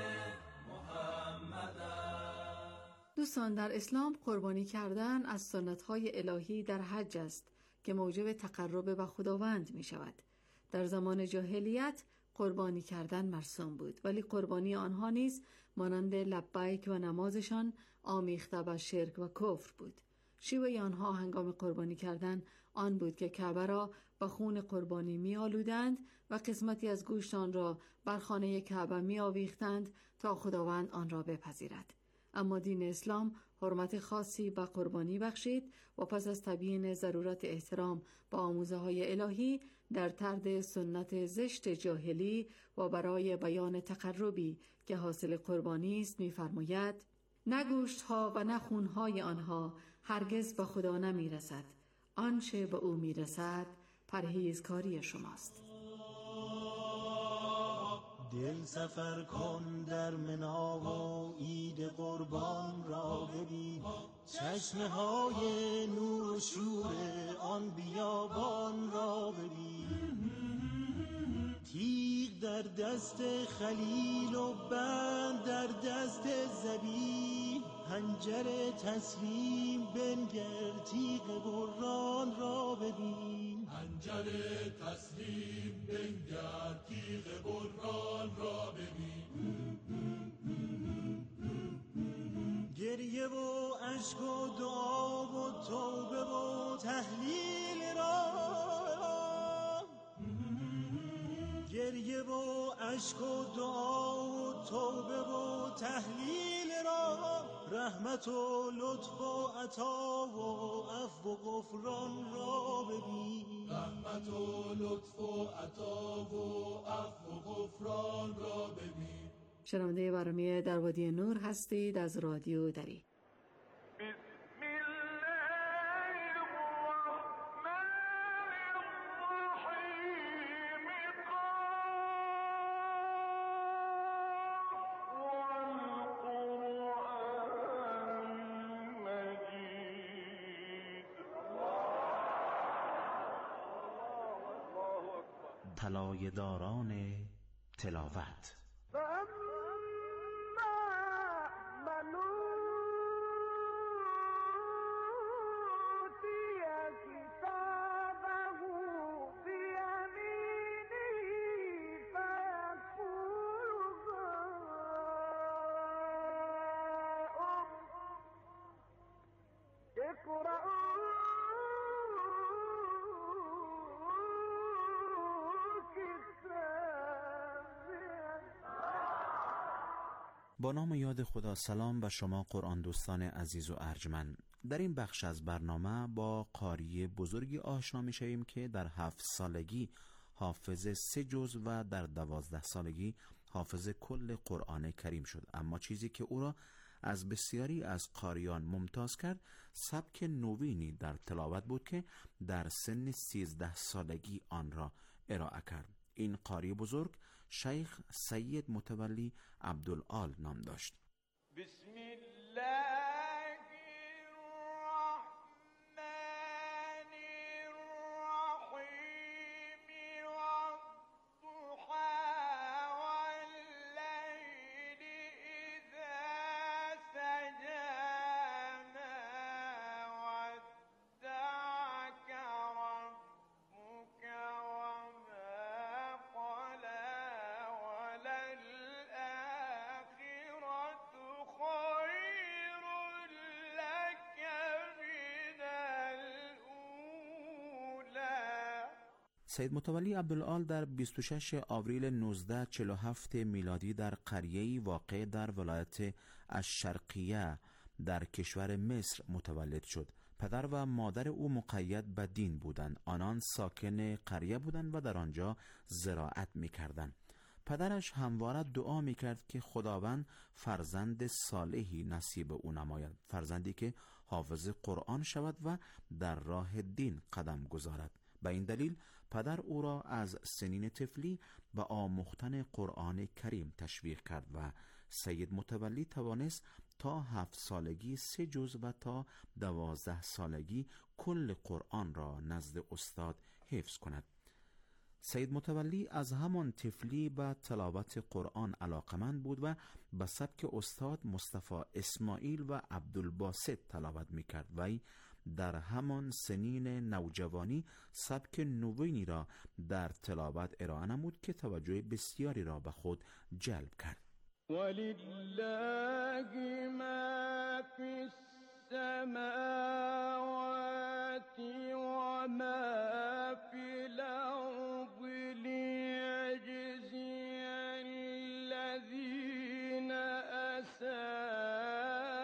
محمد است. دوستان، در اسلام قربانی کردن از سنت‌های الهی در حج است که موجب تقرب به خداوند می شود. در زمان جاهلیت قربانی کردن مرسوم بود، ولی قربانی آنها نیز مانند لبیک و نمازشان آمیخته به شرک و کفر بود. شیوه آنها هنگام قربانی کردن آن بود که کعبه را با خون قربانی می آلودند و قسمتی از گوشت آن را بر خانه کعبه می آویختند تا خداوند آن را بپذیرد. اما دین اسلام حرمت خاصی به قربانی بخشید و پس از تبیین ضرورت احترام با آموزه های الهی در طرد سنت زشت جاهلی و برای بیان تقربی که حاصل قربانی است می فرماید نه گوشت ها و نه خون های آنها هرگز به خدا نمی رسد. آنچه به او می رسد پرهیزکاری شماست. دل سفر کن در منا و عید قربان را ببین. چشمه های نور و شور آن بیابان را ببین. تیغ در دست خلیل و بند در دست زبیح. حنجر تسلیم بنگر تیغ بران را ببین. حنجر تسلیم بنگر تیغ بران را ببین. گریه و اشک و دعا و توبه و تهلیل را. گریه و اشک و دعا و توبه و تهلیل را. رحمت و لطف و عطا و عفو و غفران را ببین. رحمت و لطف و عطا و عفو و غفران را ببین. شنونده برنامه در وادی نور هستید از رادیو دری. طلایه داران تلاوت. با نام یاد خدا. سلام به شما قرآن دوستان عزیز و ارجمند. در این بخش از برنامه با قاری بزرگی آشنا می شویم که در هفت سالگی حافظ سه جز و در دوازده سالگی حافظ کل قرآن کریم شد. اما چیزی که او را از بسیاری از قاریان ممتاز کرد سبک نوینی در تلاوت بود که در سن سیزده سالگی آن را ارائه کرد. این قاری بزرگ شیخ سید متولی عبدالآل نام داشت. بسم الله سید متولی عبدالآل در بیست و شش آوریل نوزده چهل و هفت میلادی در قریه‌ای واقع در ولایت الشرقیه در کشور مصر متولد شد. پدر و مادر او مقید به دین بودند. آنان ساکن قریه بودند و در آنجا زراعت می‌کردند. پدرش همواره دعا می‌کرد که خداوند فرزند صالحی نصیب او نماید، فرزندی که حافظ قرآن شود و در راه دین قدم گذارد. به این دلیل پدر او را از سنین طفلی به آموختن قرآن کریم تشویق کرد و سید متولی توانست تا هفت سالگی سه جز و تا دوازده سالگی کل قرآن را نزد استاد حفظ کند. سید متولی از همان طفلی به تلاوت قرآن علاقمند بود و به سبک استاد مصطفی اسماعیل و عبدالباسط تلاوت می‌کرد. وی در همان سنین نوجوانی سبک نوینی را در تلاوت ارائه نمود که توجه بسیاری را به خود جلب کرد. ولله ما فی السماوات و ما فی الارض لیجزی الذین اساءوا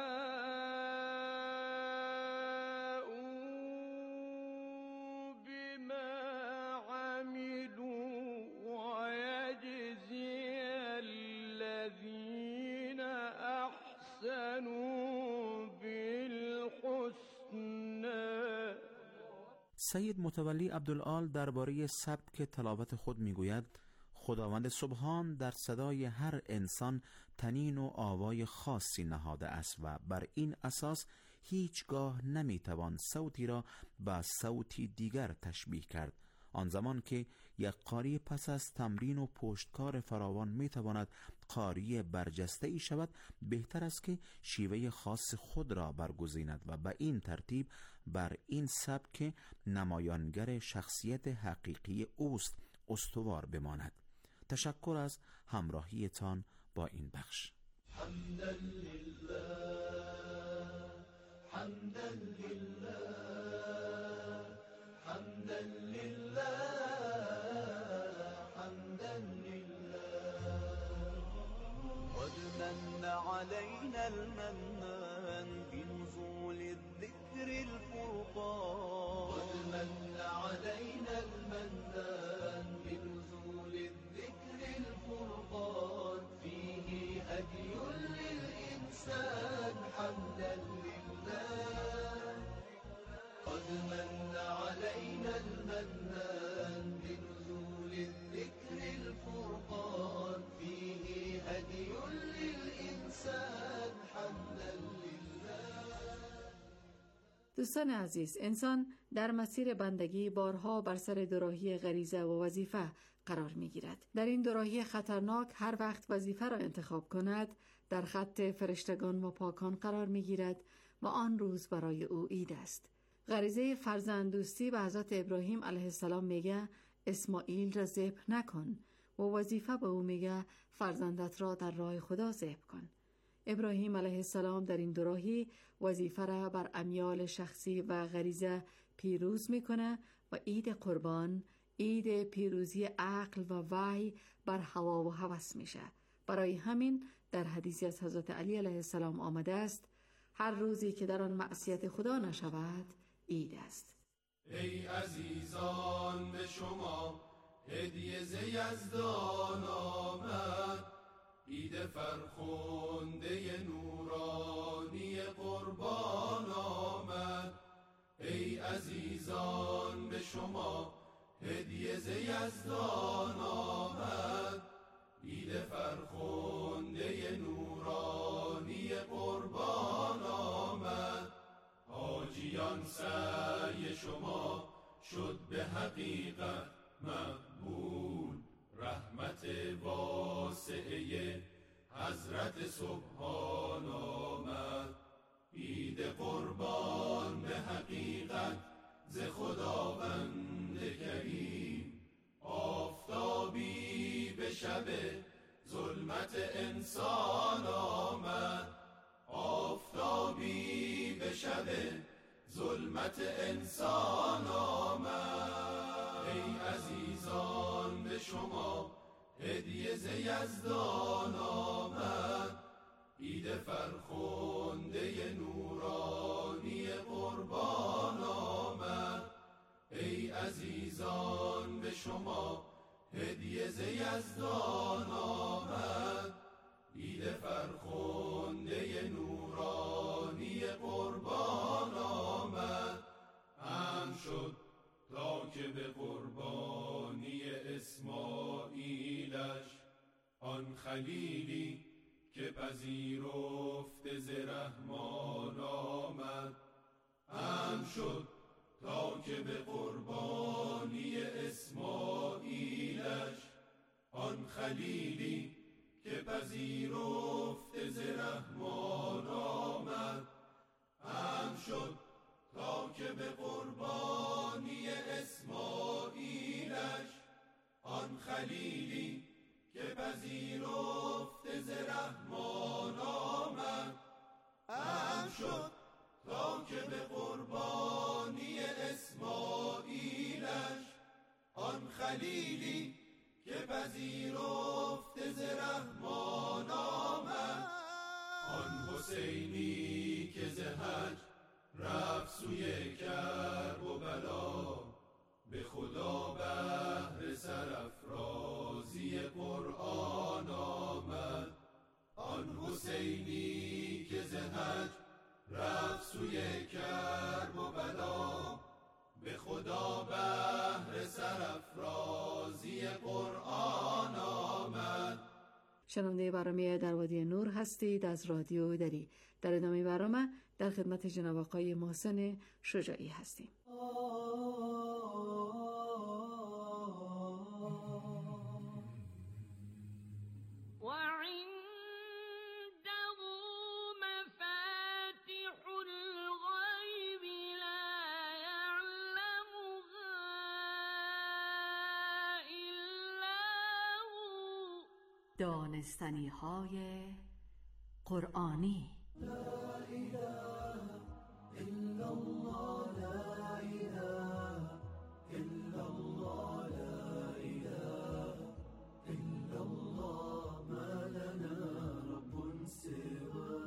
سید متولی عبدالآل درباره سبک تلاوت خود میگوید: خداوند سبحان در صدای هر انسان تنین و آوای خاصی نهاده است و بر این اساس هیچگاه نمیتوان صوتی را با صوتی دیگر تشبیه کرد. آن زمان که یک قاری پس از تمرین و پشتکار فراوان میتواند قاری برجسته ای شود، بهتر است که شیوه خاص خود را برگزیند و به این ترتیب بر این سبک نمایانگر شخصیت حقیقی اوست استوار بماند. تشکر از همراهیتان با این بخش. حمدا لله حمدا لله حمدا لله حمدا لله قد من علينا المنان بنزول الذكر الفرقان قد من علينا قد من علينا المنان بنزول الذكر الفرقان فيه هدي للإنسان حمدا لله. دوستان عزیز، انسان در مسیر بندگی بارها بر سر دوراهی غریزه و وظیفه قرار می گیرد. در این دوراهی خطرناک هر وقت وظیفه را انتخاب کند در خط فرشتگان و پاکان قرار می گیرد و آن روز برای او عید است. غریزه فرزند دوستی به حضرت ابراهیم علیه السلام میگه اسماعیل را ذبح نکن و وظیفه به او میگه فرزندت را در راه خدا ذبح کن. ابراهیم علیه السلام در این دوراهی وظیفه را بر امیال شخصی و غریزه پیروز میکنه و عید قربان، عید پیروزی عقل و وحی بر هوا و هوس میشه. برای همین در حدیثی از حضرت علی علیه السلام آمده است هر روزی که در آن معصیت خدا نشود عید است. ای عزیزان به شما هدیه ز یزدان آمد، عید فرخنده نورانی قربان آمد. ای عزیزان به شما هدیه ز یزدان آمد، عید فرخنده نورانی قربان آمد. حاجیان سعی شما شد به حقیقت مقبول، رحمت واسعه حضرت سبحان آمد. عید قربان به حقیقت ز خداوند کریم، آفتابی به شب ظلمت انسان آمد. آفتابی به شب ظلمت انسان آمد. ای عزیزان به شما هدیه ز یزدان آمد، عید فرخنده نورانی قربان آمد. ای عزیزان به شما هدیه ز یزدان آمد، عید فرخنده نورانی قربان آمد. هم شد تا که به قربانی اسماعیلش آن خلیلی که پذیرفت ز رحمان آمد. هم شد تا که به قربانی اسماعیلش آن خلیلی که پذیرفت ز رحمان آمد. هم شد تا که به قربانی اسماعیلش آن خلیلی که پذیرفت ز رحمان آمد. هم شد تا که به قربانی اسماعیلش آن خلیلی که پذیرفت ز رحمان آمد. آن حسینی که ز حج رفت سوی کرب و بلا، به خدا بهر سرافرازی قرآن آمد. آن حسینی که ز حج رفت سوی کرب و بلا، به خدا بهر سرافرازی قرآن آمد. شنونده برنامه در وادی نور هستید از رادیو دری. در ادامه برنامه در خدمت جناب آقای محسن شجاعی هستیم. دانستنی های قرآنی. لا اله الا الله، لا اله الا الله، لا اله الا الله، ما لنا رب سواه.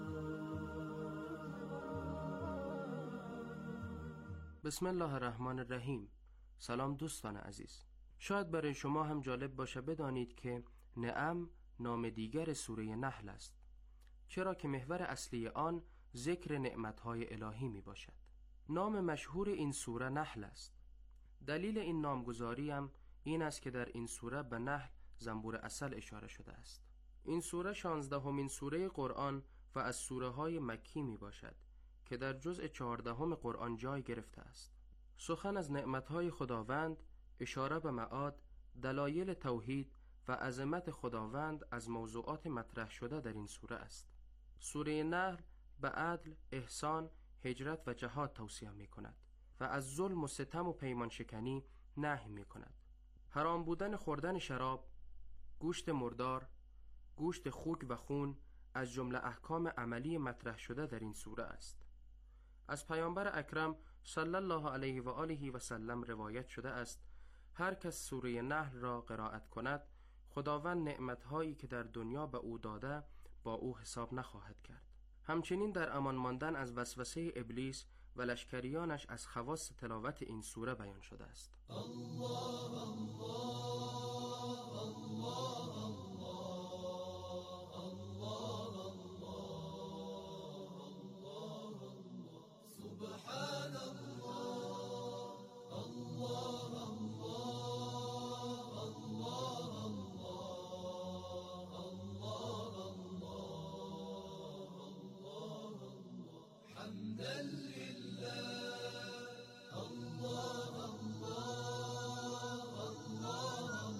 بسم الله الرحمن الرحیم. سلام دوستان عزیز. شاید برای شما هم جالب باشه بدانید که نعم نام دیگر سوره نحل است، چرا که محور اصلی آن ذکر نعمتهای الهی می باشد. نام مشهور این سوره نحل است. دلیل این نامگذاری هم این است که در این سوره به نحل زنبور عسل اشاره شده است. این سوره شانزدهمین سوره قرآن و از سوره های مکی می باشد که در جزء چهاردهم قرآن جای گرفته است. سخن از نعمتهای خداوند، اشاره به معاد، دلایل توحید و عظمت خداوند از موضوعات مطرح شده در این سوره است. سوره نحل به عدل، احسان، هجرت و جهاد توصیه می کند و از ظلم و ستم و پیمان شکنی نهی می کند. حرام بودن خوردن شراب، گوشت مردار، گوشت خوک و خون از جمله احکام عملی مطرح شده در این سوره است. از پیامبر اکرم صلی الله علیه و آله و سلم روایت شده است هر کس سوره نحل را قرائت کند خداوند نعمتهایی که در دنیا به او داده با او حساب نخواهد کرد. همچنین در امان ماندن از وسوسه ابلیس و لشکریانش از خواص تلاوت این سوره بیان شده است. الله الله الله سبحان الله الله الله الله الله الله حمدا لله الله الله الله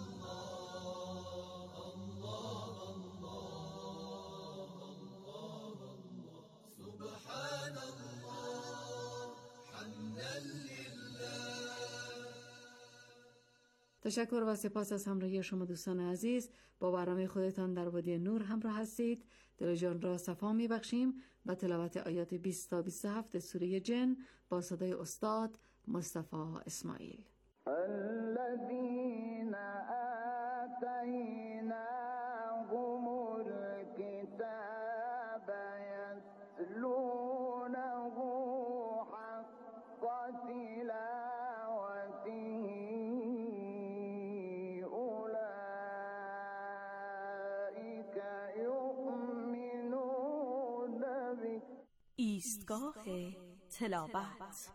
الله سبحان الله حمدا لله. تشکر و سپاس از همراهی شما دوستان عزیز. با برنامه خودتان در وادی نور همراه هستید. دل جان را صفا میبخشیم با تلاوت آیات بیست تا بیست و هفت سوره جن با صدای استاد مصطفی اسماعیل. الذين آتيناهم الكتاب يتلونه حق تلاوته أولئك يؤمنون به. ایستگاه تلاوت.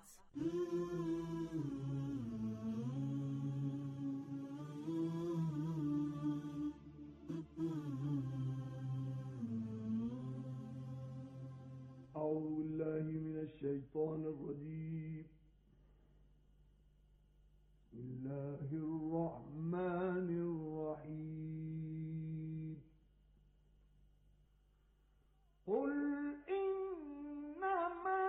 أعوذ بالله من الشيطان الرجيم. بسم الله الرحمن الرحيم. قل إنما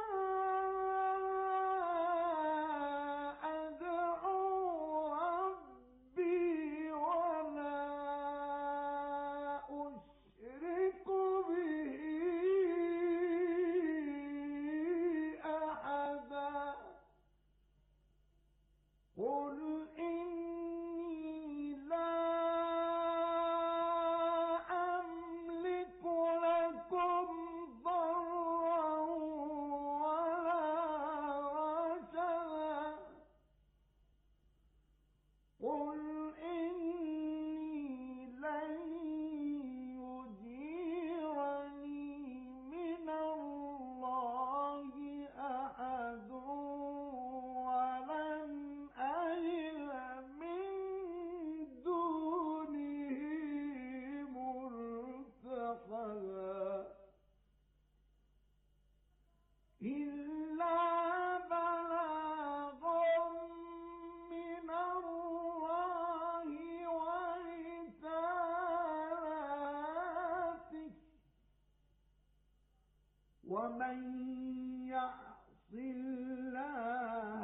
ومن يعص الله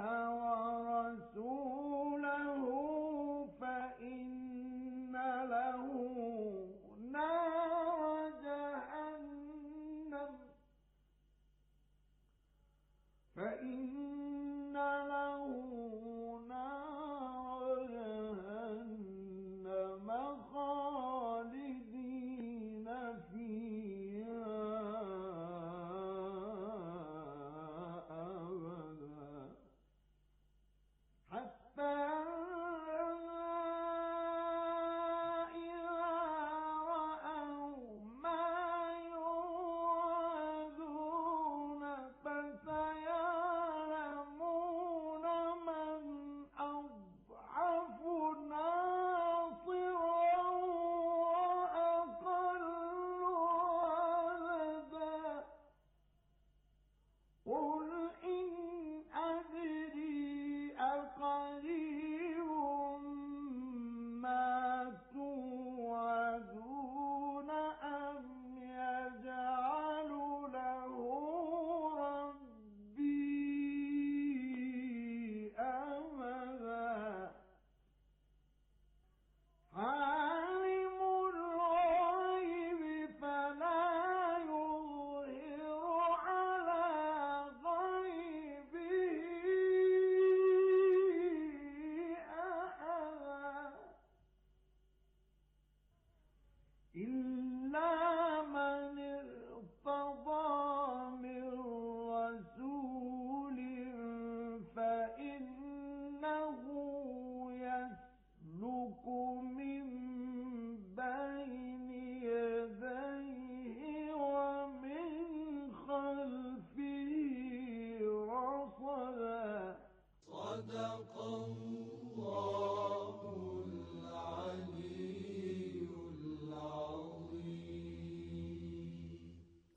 ورسوله فإن له نار جهنم فإن له نار جهنم خالدين فيها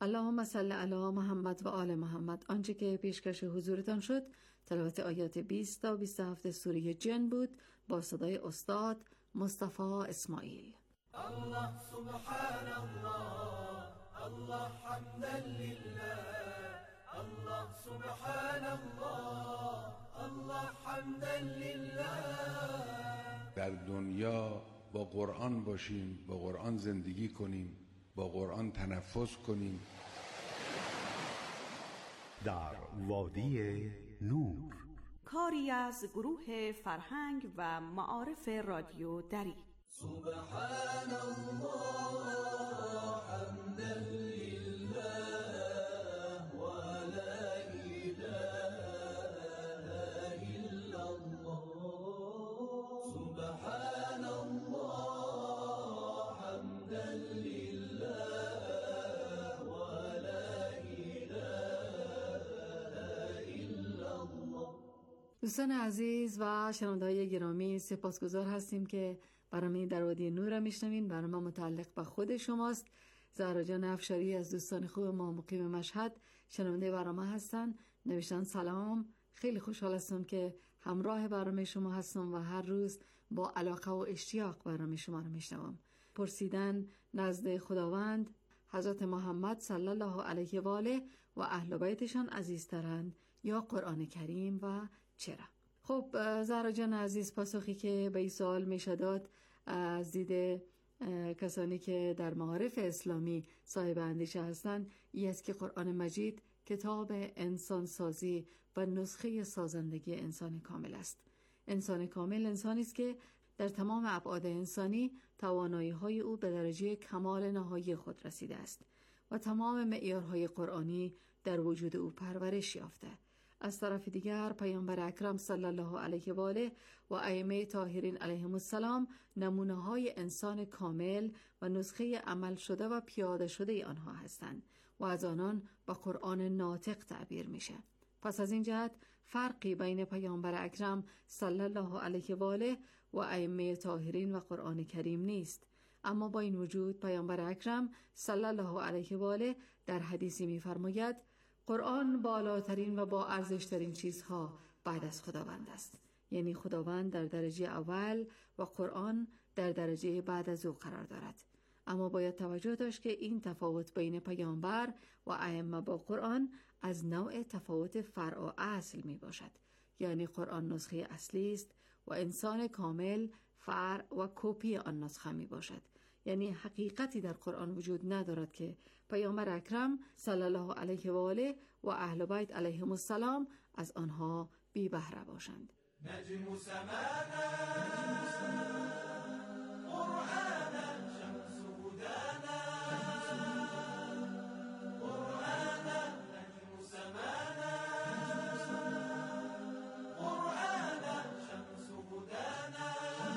اللهم صل علی محمد و آل محمد. آنچه که پیشکش حضورتان شد تلاوت آیات بیست تا بیست و هفت سوره جن بود با صدای استاد مصطفی اسماعیل. الله سبحان الله، الله حمدا لله، الله سبحان الله، الله حمدا لله. در دنیا با قرآن باشیم، با قرآن زندگی کنیم، با قرآن تنفس کنیم. در وادی نور، کاری از گروه فرهنگ و معارف رادیو دری. سبحان الله حمدا لله و لا اله الا الله. سبحان الله حمدا لله و لا اله الا الله. دوستان عزیز و شنونده‌های گرامی، سپاسگزار هستیم که برنامه در وادی نور را میشنوین. برنامه متعلق به خود شماست. زهرا جان افشاری از دوستان خوب ما مقیم مشهد شنونده برنامه هستن. نوشتن سلام، خیلی خوشحال هستم که همراه برنامه شما هستم و هر روز با علاقه و اشتیاق برنامه شما رو میشنوم. پرسیدن نزد خداوند حضرت محمد صلی الله علیه و آله و اهل بیتشان عزیزترند یا قرآن کریم و چرا؟ خب زهرا جان عزیز، پاسخی که به این سوال میشه داد از دید کسانی که در معارف اسلامی صاحب اندیشه هستند این است که قرآن مجید کتاب انسان سازی و نسخه سازندگی انسان کامل است. انسان کامل انسانی است که در تمام ابعاد انسانی توانایی‌های او به درجه کمال نهایی خود رسیده است و تمام معیارهای قرآنی در وجود او پرورش یافته. از طرف دیگر پیامبر اکرم صلی الله علیه و آله و ائمه طاهرین علیهم السلام نمونه‌های انسان کامل و نسخه عمل شده و پیاده شده آنها هستند و از آنان با قرآن ناطق تعبیر میشه. پس از این جهت فرقی بین پیامبر اکرم صلی الله علیه و آله و ائمه طاهرین و قرآن کریم نیست. اما با این وجود پیامبر اکرم صلی الله علیه و آله در حدیثی می‌فرماید قرآن بالاترین و با ارزشترین چیزها بعد از خداوند است. یعنی خداوند در درجه اول و قرآن در درجه بعد از او قرار دارد. اما باید توجه داشت که این تفاوت بین پیامبر و ائمه با قرآن از نوع تفاوت فرع و اصل می باشد. یعنی قرآن نسخه اصلی است و انسان کامل فرع و کپی آن نسخه می باشد. یعنی حقیقتی در قرآن وجود ندارد که پیامبر اکرم صلی الله علیه و آله و اهل بیت علیهم السلام از آنها بی بهره باشند. نجم سمانا قرآنا شمس هدانا قرآنا نجم سمانا قرآنا شمس هدانا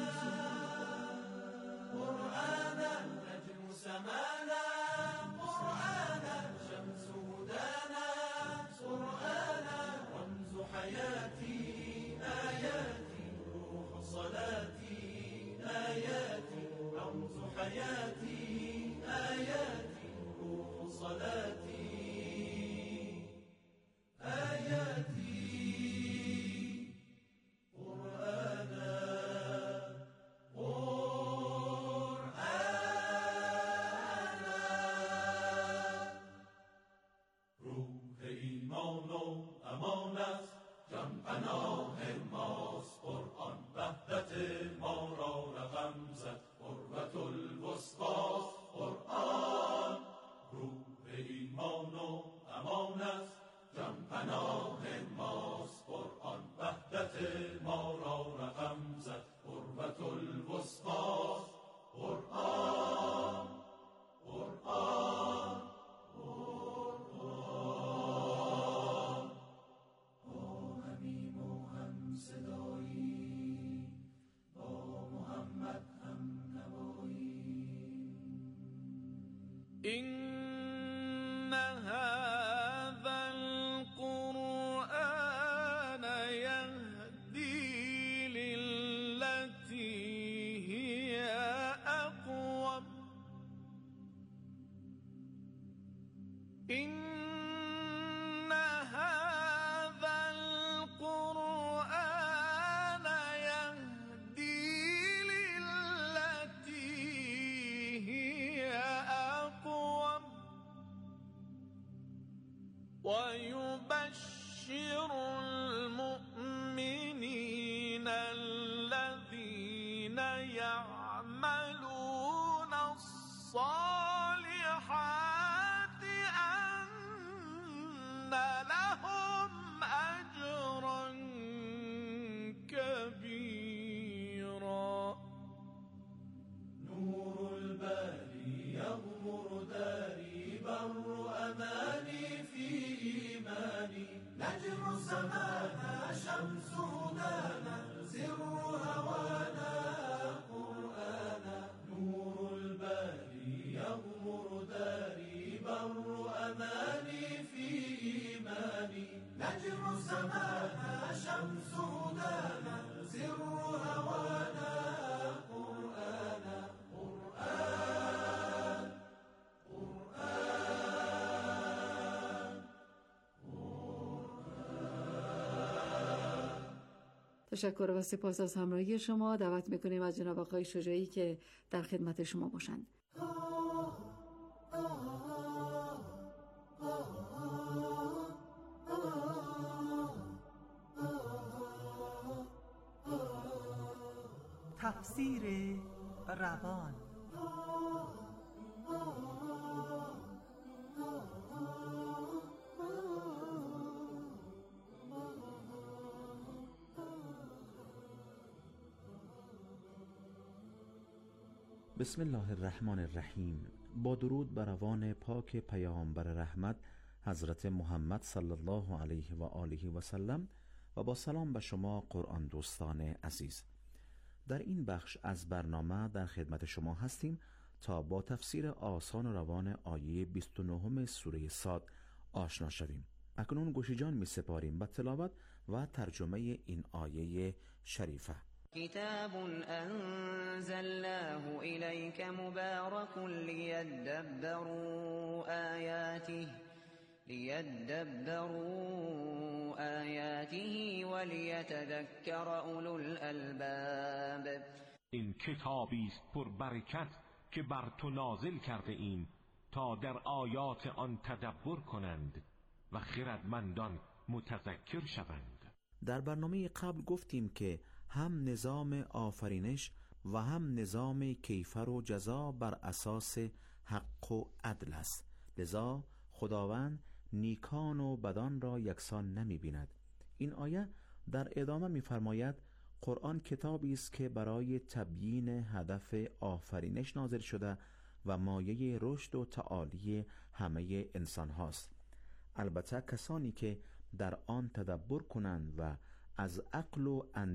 قرآنا نجم سمانا قرآنا شمس هدانا قرآنا رمز حياتي آياتي روح صلاتي آياتي رمز تشکر و سپاس از همراهی شما. دعوت میکنیم از جناب آقای شجاعی که در خدمت شما باشند. تفسیر روان. بسم الله الرحمن الرحیم. با درود بر روان پاک پیامبر رحمت حضرت محمد صلی الله علیه و آله و سلم و با سلام به شما قرآن دوستان عزیز. در این بخش از برنامه در خدمت شما هستیم تا با تفسیر آسان و روان آیه بیست و نه سوره صاد آشنا شویم. اکنون گوش جان می سپاریم به تلاوت و ترجمه این آیه شریفه. کتاب انزلناه الیک مبارک لیدبروا آیاته لیدبروا آیاته ولیتذکر اولو الالباب. این کتابی است پر برکت که بر تو نازل کرده ایم تا در آیات آن تدبر کنند و خردمندان متذکر شوند. در برنامه قبل گفتیم که هم نظام آفرینش و هم نظام کیفر و جزا بر اساس حق و عدل است. لذا خداوند نیکان و بدان را یکسان نمی بیند. این آیه در ادامه می فرماید قرآن کتابی است که برای تبیین هدف آفرینش نازل شده و مایه رشد و تعالی همه انسان هاست. البته کسانی که در آن تدبر کنند و از عقل و